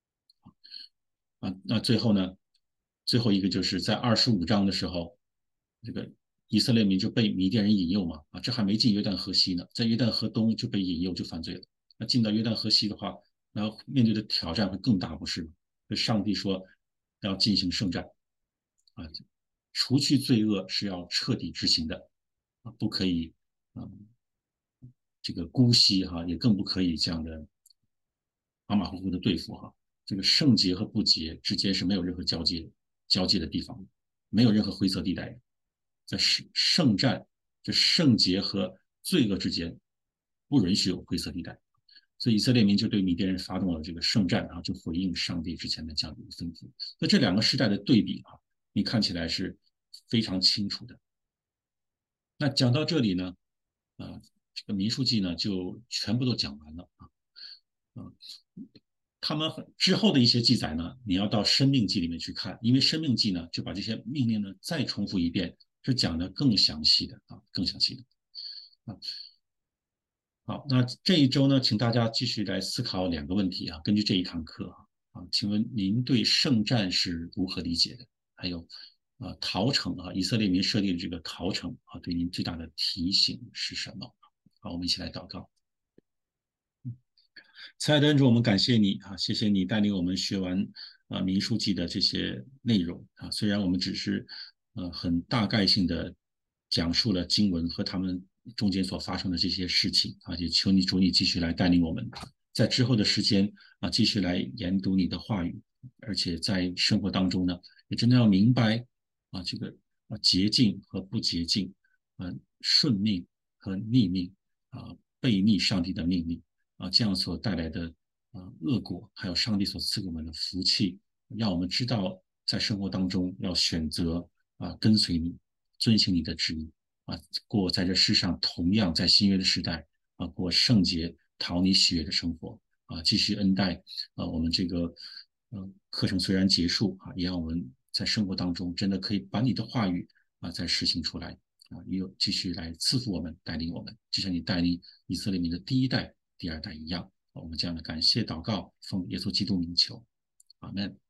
Speaker 1: 那最后呢，最后一个就是在25章的时候，这个以色列民就被米甸人引诱嘛这还没进约旦河西呢，在约旦河东就被引诱就犯罪了。那进到约旦河西的话，然后面对的挑战会更大，不是吗？所以上帝说要进行圣战啊，除去罪恶是要彻底执行的不可以这个姑息也更不可以这样的马马虎虎的对付这个圣洁和不洁之间是没有任何交界的地方，没有任何灰色地带的。在圣战，这圣洁和罪恶之间不允许有灰色地带。所以以色列民就对米甸人发动了这个圣战就回应上帝之前的这样的一个吩咐。那这两个时代的对比你看起来是非常清楚的。那讲到这里呢，这个民数记呢就全部都讲完了他们之后的一些记载呢，你要到生命记里面去看，因为生命记呢就把这些命令呢再重复一遍，是讲的更详细的更详细的啊。好，那这一周呢，请大家继续来思考两个问题根据这一堂课请问您对圣战是如何理解的？还有逃城以色列民设立的这个逃城对您最大的提醒是什么？好，我们一起来祷告。亲爱的恩主，我们感谢你谢谢你带领我们学完民数记的这些内容虽然我们只是很大概性的讲述了经文和他们中间所发生的这些事情也求你主你继续来带领我们，在之后的时间继续来研读你的话语，而且在生活当中呢，也真的要明白这个洁净和不洁净顺命和逆命背逆上帝的命令这样所带来的恶果，还有上帝所赐给我们的福气，让我们知道在生活当中要选择跟随你，遵行你的旨意过在这世上同样在新约的时代过圣洁、讨你喜悦的生活继续恩待我们这个课程虽然结束也让我们在生活当中真的可以把你的话语再实行出来又继续来赐福我们，带领我们，就像你带领以色列民的第一代、第二代一样。我们这样的感谢祷告，奉耶稣基督名求，阿门。